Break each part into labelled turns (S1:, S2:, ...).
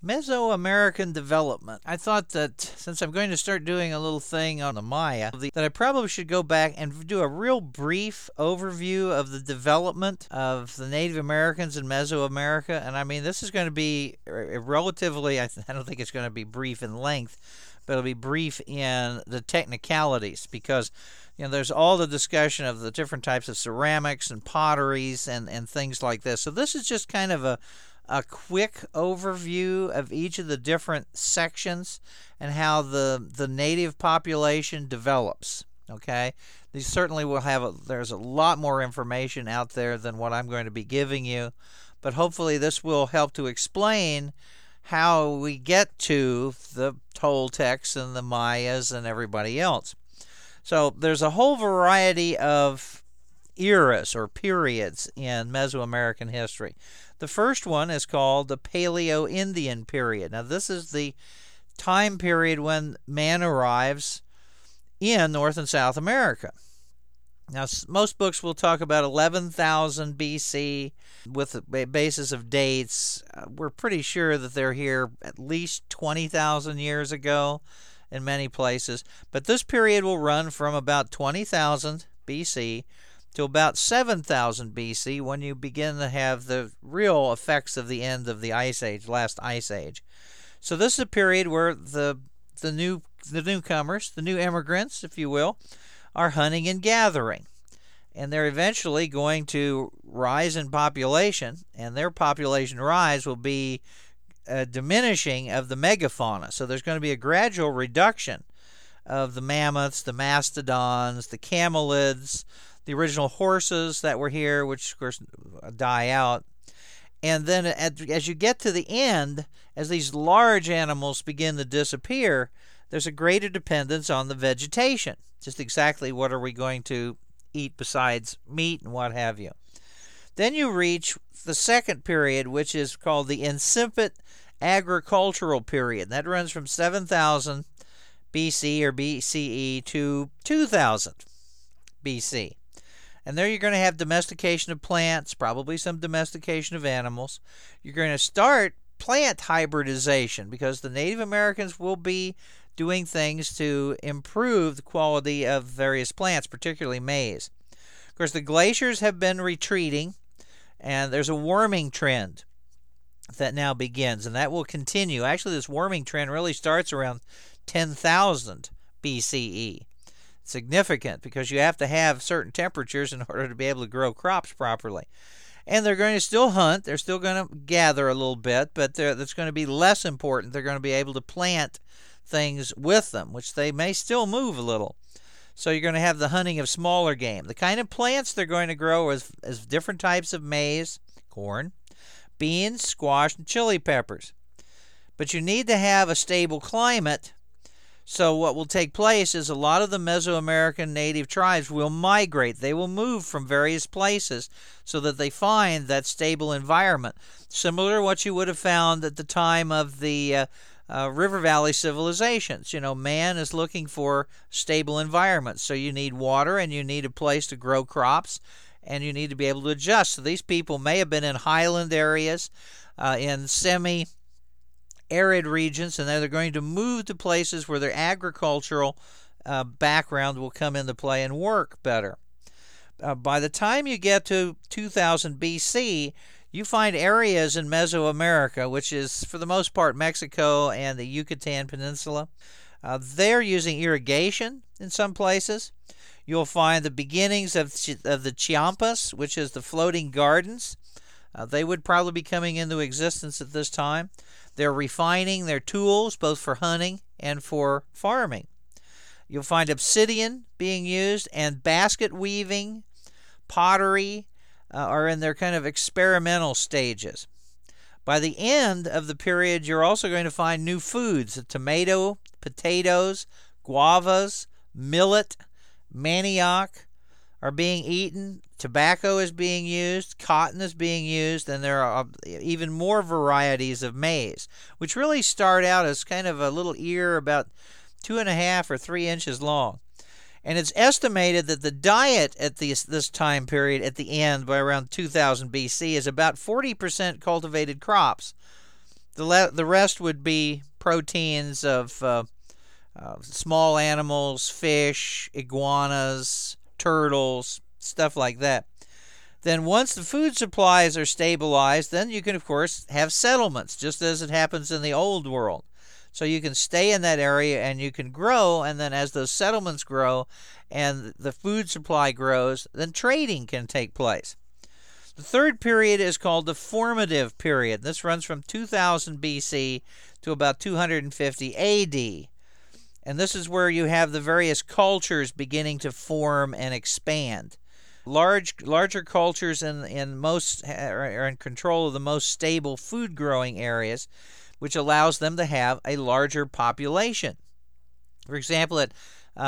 S1: Mesoamerican development. I thought that since I'm going to start doing a little thing on the Maya, that I probably should go back and do a real brief overview of the development of the Native Americans in Mesoamerica. And I mean, this is going to be relatively, I don't think it's going to be brief in length, but it'll be brief in the technicalities because there's all the discussion of the different types of ceramics and potteries and things like this. So this is just kind of a quick overview of each of the different sections and how the native population develops. Okay, these certainly will there's a lot more information out there than what I'm going to be giving you, but hopefully this will help to explain how we get to the Toltecs and the Mayas and everybody else. So there's a whole variety of eras or periods in Mesoamerican history. The first one is called the Paleo-Indian period. Now, this is the time period when man arrives in North and South America. Now, most books will talk about 11,000 BC with the basis of dates. We're pretty sure that they're here at least 20,000 years ago in many places. But this period will run from about 20,000 BC to about 7,000 BC when you begin to have the real effects of the end of the Ice Age, last Ice Age. So this is a period where the newcomers, the new immigrants, if you will, are hunting and gathering. And they're eventually going to rise in population, and their population rise will be a diminishing of the megafauna. So there's going to be a gradual reduction of the mammoths, the mastodons, the camelids, the original horses that were here, which of course die out. And then as you get to the end, as these large animals begin to disappear, there's a greater dependence on the vegetation. Just exactly what are we going to eat besides meat and what have you. Then you reach the second period, which is called the incipient agricultural period. That runs from 7,000 BC or BCE to 2,000 BC. And there you're going to have domestication of plants, probably some domestication of animals. You're going to start plant hybridization because the Native Americans will be doing things to improve the quality of various plants, particularly maize. Of course, the glaciers have been retreating, and there's a warming trend that now begins, and that will continue. Actually, this warming trend really starts around 10,000 BCE. Significant because you have to have certain temperatures in order to be able to grow crops properly. And they're going to still hunt. They're still going to gather a little bit, but that's going to be less important. They're going to be able to plant things with them, which they may still move a little. So you're going to have the hunting of smaller game. The kind of plants they're going to grow is different types of maize, corn, beans, squash, and chili peppers. But you need to have a stable climate. So what will take place is a lot of the Mesoamerican native tribes will migrate. They will move from various places so that they find that stable environment, similar to what you would have found at the time of the River Valley civilizations. Man is looking for stable environments. So you need water and you need a place to grow crops and you need to be able to adjust. So these people may have been in highland areas, in semi-arid regions, and then they're going to move to places where their agricultural background will come into play and work better. By the time you get to 2000 BC, you find areas in Mesoamerica, which is for the most part Mexico and the Yucatan Peninsula. They're using irrigation in some places. You'll find the beginnings of the Chiampas, which is the floating gardens. They would probably be coming into existence at this time. They're refining their tools both for hunting and for farming. You'll find obsidian being used, and basket weaving, pottery are in their kind of experimental stages. By the end of the period, you're also going to find new foods: tomato, potatoes, guavas, millet, manioc are being eaten. Tobacco is being used, cotton is being used, and there are even more varieties of maize, which really start out as kind of a little ear about 2.5 or 3 inches long. And it's estimated that the diet at this time period at the end, by around 2000 BC, is about 40% cultivated crops The rest would be proteins of small animals, fish, iguanas, turtles, stuff like that. Then once the food supplies are stabilized, then you can, of course, have settlements, just as it happens in the old world. So you can stay in that area and you can grow, and then as those settlements grow and the food supply grows, then trading can take place. The third period is called the formative period. This runs from 2000 BC to about 250 AD. And this is where you have the various cultures beginning to form and expand. Larger cultures in most are in control of the most stable food growing areas, which allows them to have a larger population. For example, at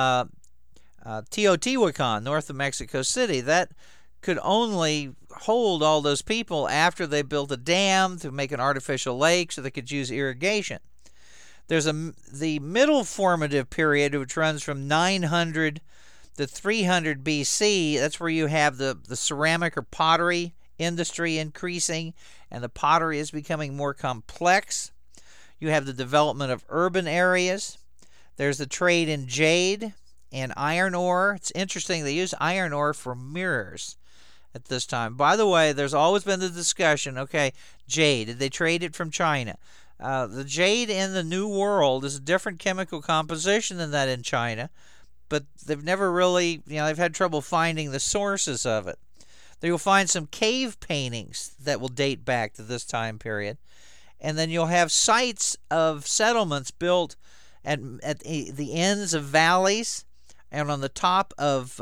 S1: Teotihuacan, north of Mexico City, that could only hold all those people after they built a dam to make an artificial lake so they could use irrigation. There's the middle formative period, which runs from 900 to 300 BC. That's where you have the ceramic or pottery industry increasing, and the pottery is becoming more complex. You have the development of urban areas. There's the trade in jade and iron ore. It's interesting, they use iron ore for mirrors at this time. By the way, there's always been the discussion, okay, jade, did they trade it from China? The jade in the New World is a different chemical composition than that in China, but they've never really, they've had trouble finding the sources of it. You'll find some cave paintings that will date back to this time period. And then you'll have sites of settlements built at the ends of valleys and on the top of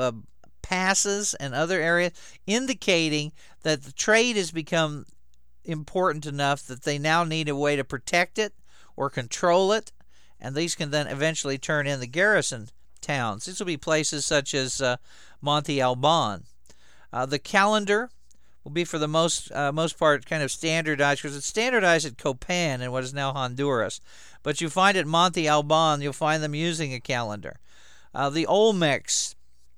S1: passes and other areas, indicating that the trade has become important enough that they now need a way to protect it or control it, and these can then eventually turn into garrison towns. These will be places such as Monte Alban. The calendar will be for the most part kind of standardized, because it's standardized at Copan in what is now Honduras. But you find at Monte Alban, you'll find them using a calendar. The Olmecs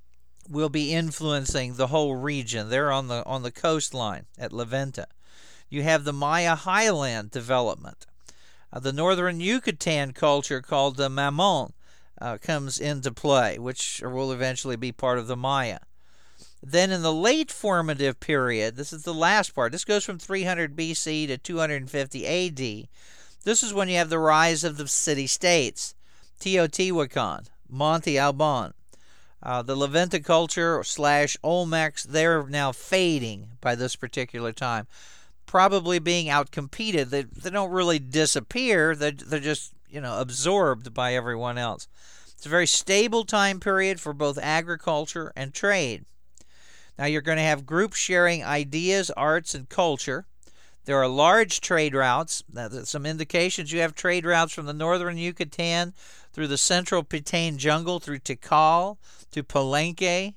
S1: will be influencing the whole region. They're on the coastline at La Venta. You have the Maya highland development. The northern Yucatan culture called the Mamon comes into play, which will eventually be part of the Maya. Then in the late formative period, this is the last part. This goes from 300 BC to 250 AD. This is when you have the rise of the city-states, Teotihuacan, Monte Alban. The La Venta culture / Olmecs, they're now fading by this particular time, probably being outcompeted. They don't really disappear. They're just absorbed by everyone else. It's a very stable time period for both agriculture and trade. Now you're going to have groups sharing ideas, arts, and culture. There are large trade routes. Now, some indications you have trade routes from the northern Yucatan through the central Pitane jungle, through Tikal, to Palenque,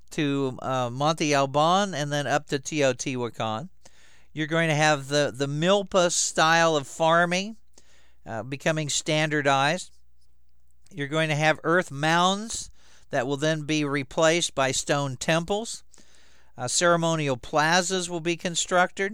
S1: to Monte Alban, and then up to Teotihuacan. You're going to have the milpa style of farming becoming standardized. You're going to have earth mounds that will then be replaced by stone temples. Ceremonial plazas will be constructed.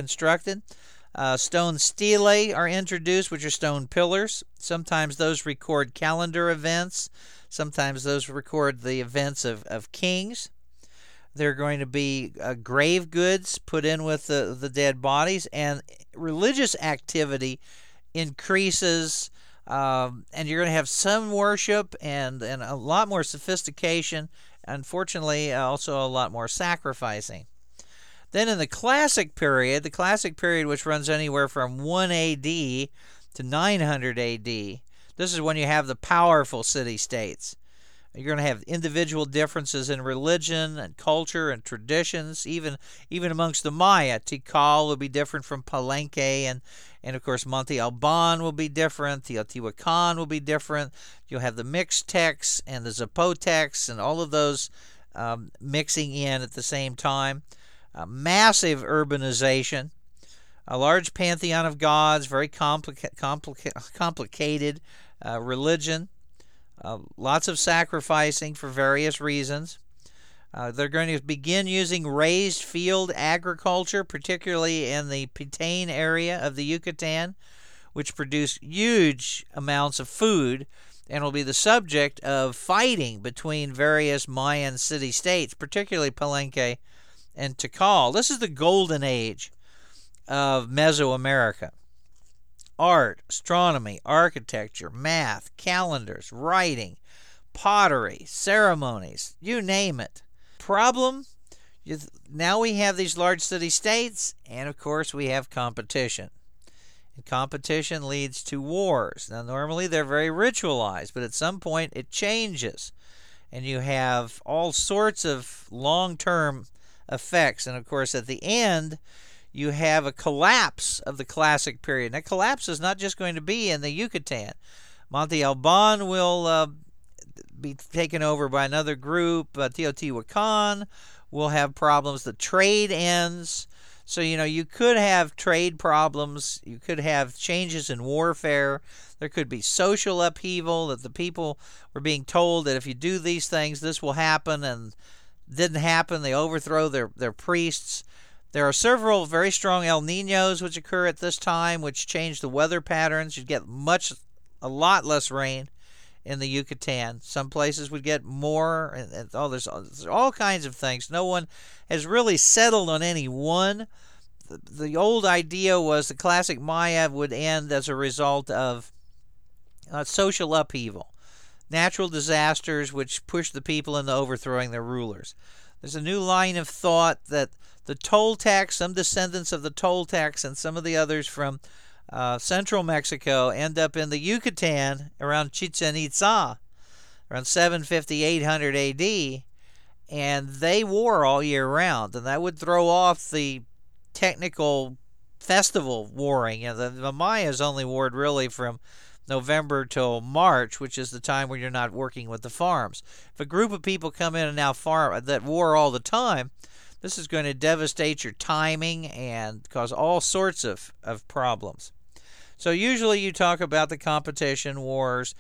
S1: Stone stelae are introduced, which are stone pillars. Sometimes those record calendar events. Sometimes those record the events of kings. There are going to be grave goods put in with the dead bodies, and religious activity increases, and you're going to have some worship and a lot more sophistication. Unfortunately, also a lot more sacrificing. Then in the Classic period which runs anywhere from 1 AD to 900 AD, this is when you have the powerful city-states. You're going to have individual differences in religion and culture and traditions, even amongst the Maya. Tikal will be different from Palenque, and of course Monte Alban will be different. Teotihuacan will be different. You'll have the Mixtecs and the Zapotecs and all of those mixing in at the same time. Massive urbanization, a large pantheon of gods, very complicated religion. Lots of sacrificing for various reasons. They're going to begin using raised field agriculture, particularly in the Pitane area of the Yucatan, which produce huge amounts of food and will be the subject of fighting between various Mayan city-states, particularly Palenque and Tikal. This is the golden age of Mesoamerica. Art, astronomy, architecture, math, calendars, writing, pottery, ceremonies, you name it. Problem? Now we have these large city-states, and of course we have competition. And competition leads to wars. Now normally they're very ritualized, but at some point it changes. And you have all sorts of long-term effects. And of course at the end, you have a collapse of the classic period. That collapse is not just going to be in the Yucatan. Monte Alban will be taken over by another group. Teotihuacan will have problems. The trade ends. So, you could have trade problems. You could have changes in warfare. There could be social upheaval, that the people were being told that if you do these things, this will happen, and didn't happen. They overthrow their priests. There are several very strong El Niños which occur at this time, which change the weather patterns. You get a lot less rain in the Yucatan. Some places would get more. There's all kinds of things. No one has really settled on any one. The old idea was the classic Maya would end as a result of social upheaval, natural disasters which push the people into overthrowing their rulers. There's a new line of thought that the Toltecs, some descendants of the Toltecs and some of the others from central Mexico end up in the Yucatan around Chichen Itza, around 750, 800 AD, and they war all year round, and that would throw off the technical festival warring. The Mayas only warred really from November till March, which is the time when you're not working with the farms. If a group of people come in and now farm that war all the time, this is going to devastate your timing and cause all sorts of problems. So usually you talk about the competition wars.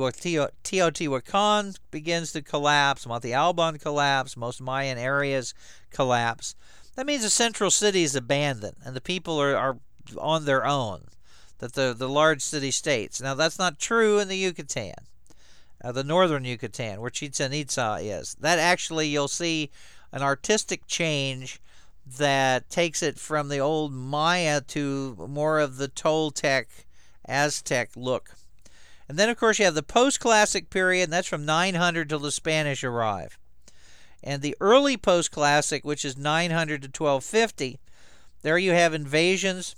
S1: Teotihuacan begins to collapse. Monte Alban collapse. Most Mayan areas collapse. That means the central city is abandoned and the people are on their own. That the large city-states. Now that's not true in the Yucatan, the northern Yucatan, where Chichen Itza is. That actually you'll see an artistic change that takes it from the old Maya to more of the Toltec, Aztec look. And then, of course, you have the post-classic period, and that's from 900 till the Spanish arrive. And the early post-classic, which is 900 to 1250, there you have invasions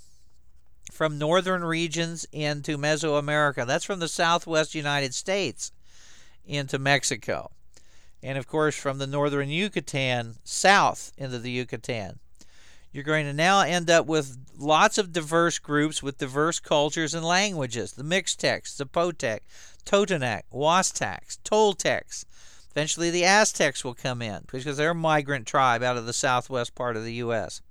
S1: from northern regions into Mesoamerica. That's from the southwest United States into Mexico. And, of course, from the northern Yucatan south into the Yucatan. You're going to now end up with lots of diverse groups with diverse cultures and languages. The Mixtecs, Zapotec, Totonac, Huastecs, Toltecs. Eventually the Aztecs will come in because they're a migrant tribe out of the southwest part of the U.S.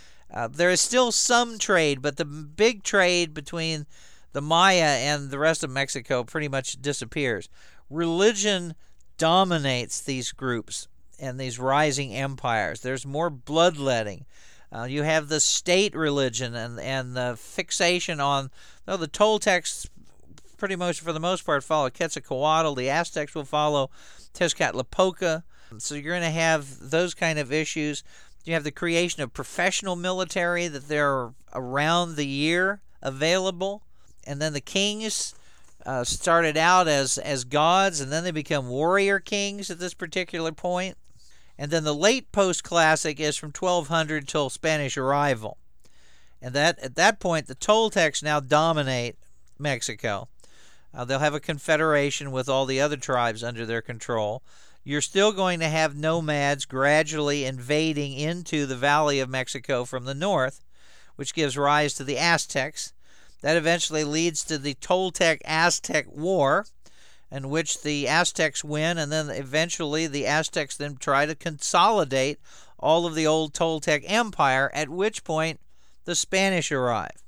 S1: There is still some trade, but the big trade between the Maya and the rest of Mexico pretty much disappears. Religion dominates these groups and these rising empires. There's more bloodletting. You have the state religion and the fixation on, the Toltecs pretty much for the most part follow Quetzalcoatl. The Aztecs will follow Tezcatlipoca. So you're going to have those kind of issues. You have the creation of professional military, that they're around the year available. And then the kings started out as gods, and then they become warrior kings at this particular point. And then the late post-classic is from 1200 till Spanish arrival. And that at that point, the Toltecs now dominate Mexico. They'll have a confederation with all the other tribes under their control. You're still going to have nomads gradually invading into the Valley of Mexico from the north, which gives rise to the Aztecs. That eventually leads to the Toltec-Aztec War, in which the Aztecs win, and then eventually the Aztecs then try to consolidate all of the old Toltec Empire, at which point the Spanish arrive.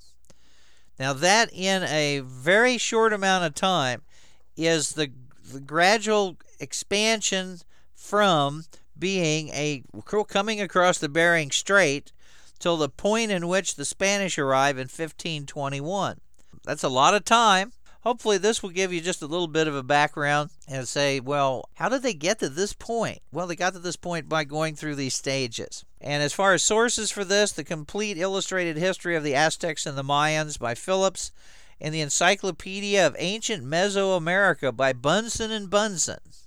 S1: Now that, in a very short amount of time, is the gradual expansion from being coming across the Bering Strait till the point in which the Spanish arrive in 1521. that's a lot of time. Hopefully this will give you just a little bit of a background and say, well, how did they get to this point? Well, they got to this point by going through these stages. And as far as sources for this, the Complete Illustrated History of the Aztecs and the Mayans by Phillips, and the Encyclopedia of Ancient Mesoamerica by Bunsen and Bunsen.